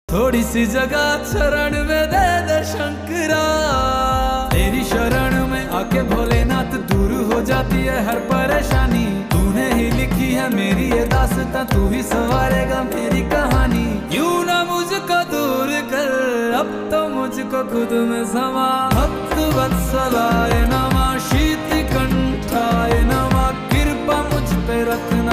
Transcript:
थोड़ी सी जगह शरण में दे दे शंकरा, तेरी शरण में आके भोलेनाथ दूर हो जाती है हर परेशानी। तूने ही लिखी है मेरी ये दास्तां, तू ही संवारेगा मेरी कहानी। यूं ना मुझको दूर कर, अब तो मुझको खुद में समा। भक्त वत्सलाय नमः, शीत कंठाय नमः, कृपा मुझ पे रखना।